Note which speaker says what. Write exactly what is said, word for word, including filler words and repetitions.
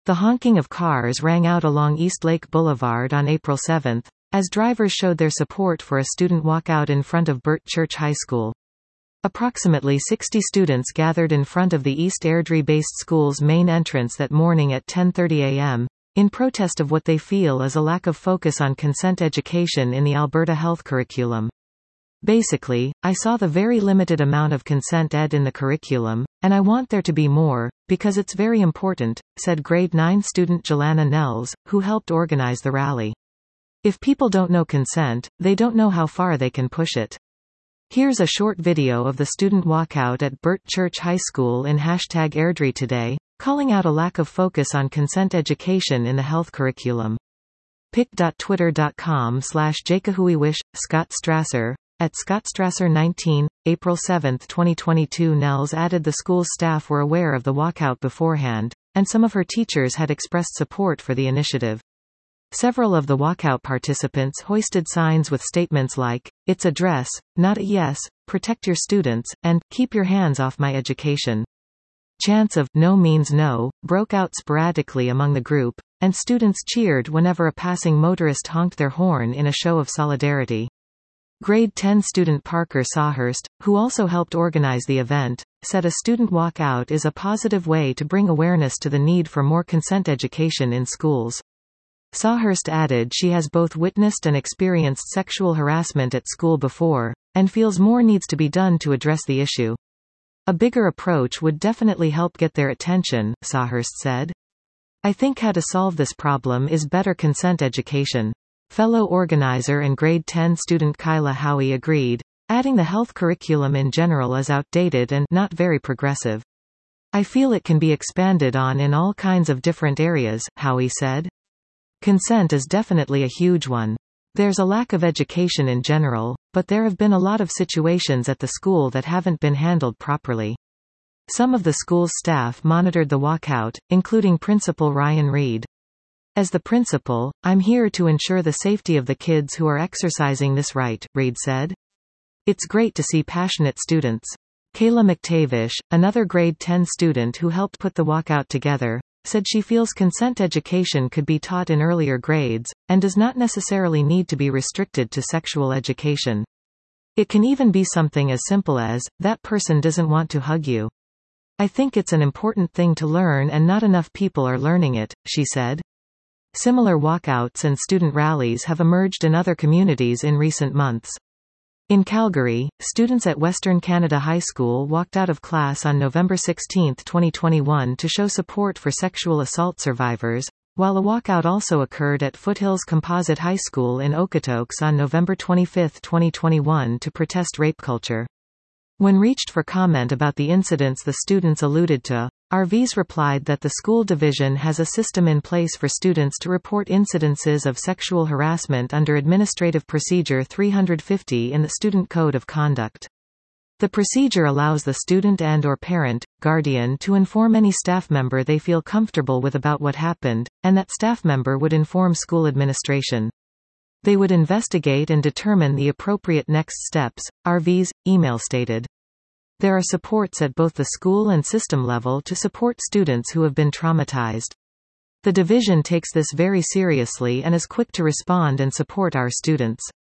Speaker 1: The honking of cars rang out along Eastlake Boulevard on April seventh, as drivers showed their support for a student walkout in front of Burt Church High School. Approximately sixty students gathered in front of the East Airdrie-based school's main entrance that morning at ten thirty a m, in protest of what they feel is a lack of focus on consent education in the Alberta health curriculum. Basically, I saw the very limited amount of consent ed in the curriculum, and I want there to be more, because it's very important, said grade nine student Jelana Nels, who helped organize the rally. If people don't know consent, they don't know how far they can push it. Here's a short video of the student walkout at Burt Church High School in hashtag Airdrie today, calling out a lack of focus on consent education in the health curriculum. pic.twitter.com slash jkahuiwish, Scott Strasser. At Scott Strasser nineteen, April seventh twenty twenty-two. Nels added the school's staff were aware of the walkout beforehand, and some of her teachers had expressed support for the initiative. Several of the walkout participants hoisted signs with statements like, "It's a dress, not a yes," "Protect your students," and "Keep your hands off my education." Chants of "No means no" broke out sporadically among the group, and students cheered whenever a passing motorist honked their horn in a show of solidarity. Grade ten student Parker Sawhurst, who also helped organize the event, said a student walkout is a positive way to bring awareness to the need for more consent education in schools. Sawhurst added she has both witnessed and experienced sexual harassment at school before, and feels more needs to be done to address the issue. A bigger approach would definitely help get their attention, Sawhurst said. I think how to solve this problem is better consent education. Fellow organizer and grade ten student Kyla Howie agreed, adding the health curriculum in general is outdated and not very progressive. I feel it can be expanded on in all kinds of different areas, Howie said. Consent is definitely a huge one. There's a lack of education in general, but there have been a lot of situations at the school that haven't been handled properly. Some of the school's staff monitored the walkout, including Principal Ryan Reed. As the principal, I'm here to ensure the safety of the kids who are exercising this right, Reed said. It's great to see passionate students. Kayla McTavish, another grade ten student who helped put the walkout together, said she feels consent education could be taught in earlier grades, and does not necessarily need to be restricted to sexual education. It can even be something as simple as, that person doesn't want to hug you. I think it's an important thing to learn and not enough people are learning it, she said. Similar walkouts and student rallies have emerged in other communities in recent months. In Calgary, students at Western Canada High School walked out of class on November sixteenth twenty twenty-one to show support for sexual assault survivors, while a walkout also occurred at Foothills Composite High School in Okotoks on November twenty-fifth twenty twenty-one to protest rape culture. When reached for comment about the incidents the students alluded to, R Vs replied that the school division has a system in place for students to report incidences of sexual harassment under Administrative Procedure three fifty in the Student Code of Conduct. The procedure allows the student and or parent, guardian to inform any staff member they feel comfortable with about what happened, and that staff member would inform school administration. They would investigate and determine the appropriate next steps, R V's email stated. There are supports at both the school and system level to support students who have been traumatized. The division takes this very seriously and is quick to respond and support our students.